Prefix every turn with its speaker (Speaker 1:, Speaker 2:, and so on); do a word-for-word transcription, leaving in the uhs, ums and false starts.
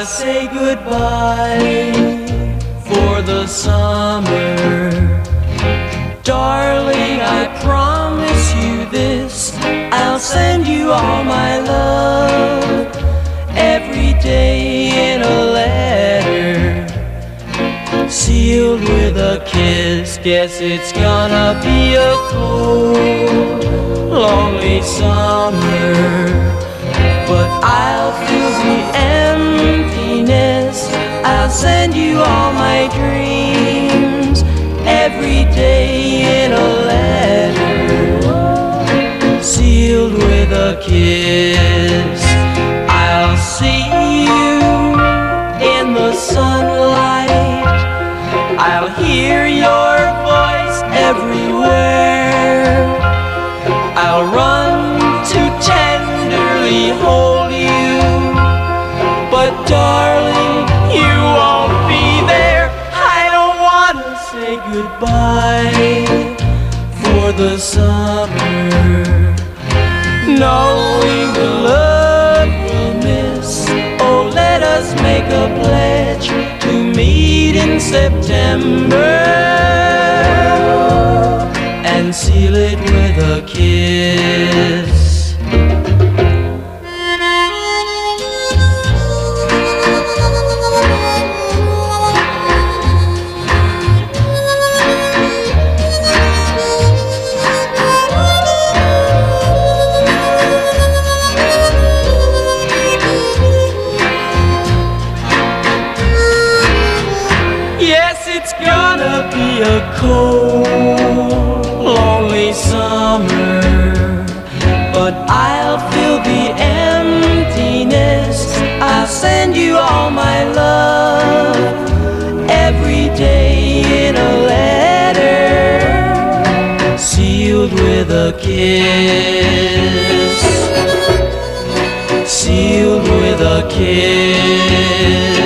Speaker 1: say goodbye for the summer. Darling, I promise you this, I'll send you all my love every day in a letter, sealed with a kiss. Guess it's gonna be a cold, lonely summer, but I'll fill the emptiness. I'll send you all my dreams every day in a letter, sealed with a kiss. I'll see you in the sunlight, I'll hear your voice everywhere, I'll run to tenderly hold you, but darling, you won't be there. I don't want to say goodbye for the summer, knowing the love we'll miss. Oh, let us make a pledge to meet in September and seal it with a kiss. Yes, it's gonna be a cold, lonely summer, but I'll fill the emptiness. I'll send you all my love every day in a letter, sealed with a kiss, sealed with a kiss.